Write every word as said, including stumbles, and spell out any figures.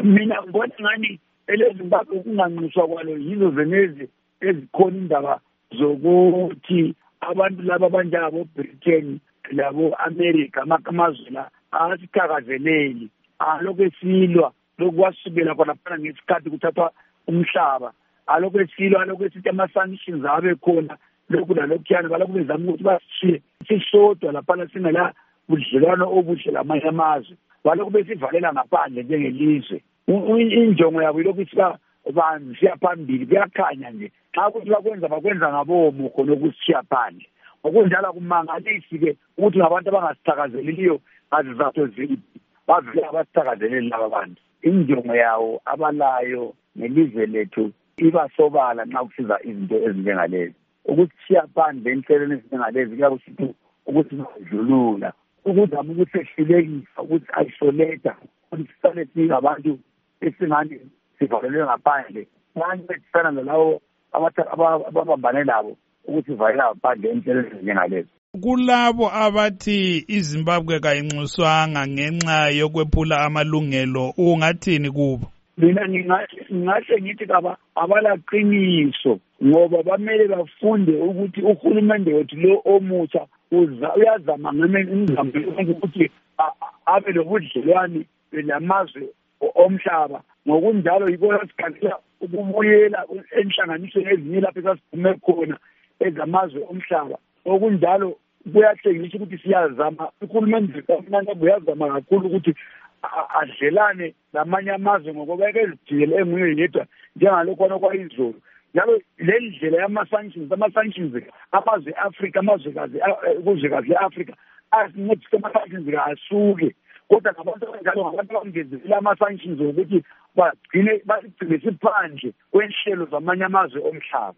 mina ngibona ngani eleZimbabwe kunganqiswa kwalo yizo zenezi ezikhona indaba zokuthi abantu laba abanjengabo Britain labo America amazwe la asithakazeleli alokho esilwa lokwasukela khona phana ngesikhathi kuthathwa umhlaba alokho esilwa alokho esithi ama-sanctions abe khona lokhu nalokhuyana balokhu bezama ukuthi basishiye sisodwa laphana singela budlelwano obuhle lamanye amazwe balokhu besivalela ngaphandle njengelizwe. Injongo yabo ilokhu isiba bantu siya phambili kuyakhanya nje xa ukuthi bakwenza bakwenza ngabomo khona ukusishiya phandle okunjalo kumangalisi-ke ukuthi ngabantu abangasithakazeleliyo ngazizathu ziphi bavele abasithakazeleli laba bantu. Injongo yawo abalayo nelizwe lethu iba sobala nxa kusiza izinto ezinjengalezi ukusishiya phandle enhlelweni ezinjengalezi kuyakusithi ukuthi badlulula ukuzama ukuthi sehlulekisa ukuthi isolate ukuthi sisale singabantu esingani sivalelwe ngaphandle manje besifana nalawo ababambane labo ukuthi sivalela ngaphandle enhlelweni ezinjengalezi. Kulabo abathi iZimbabwe kayinxuswanga ngenxa yokwephula amalungelo ungathini kubo? Mina ngingahle ngithi kaba abalaqiniso ngoba bamele bafunde ukuthi uhulumende wethu lo omutsha uyazama ngemizamo ukuthi abe lobudlelwane lamazwe omhlaba ngokunjalo yikho sikhathela ukubuyela enhlanganisweni ezinye lapho esasiphume khona ezamazwe omhlaba okunjalo kuyahlengisa ukuthi siyazama uhulumende kaMnangagwa uyazama kakhulu ukuthi adlelane lamanye amazwe ngoba ekezijikele enguye yedwa njengalokho kwayizolo njalo le ndlela yama-sanctions ama-sanctions amazwe e-Afrika amazwekazi kuzwekazi le-Afrika asincedise ama-sanctions asuke kodwa ngabantu abanjalo ngabantu abangezelela ama-sanctions ukuthi bagcine basigcine siphandle kwenhlelo zamanye amazwe omhlaba.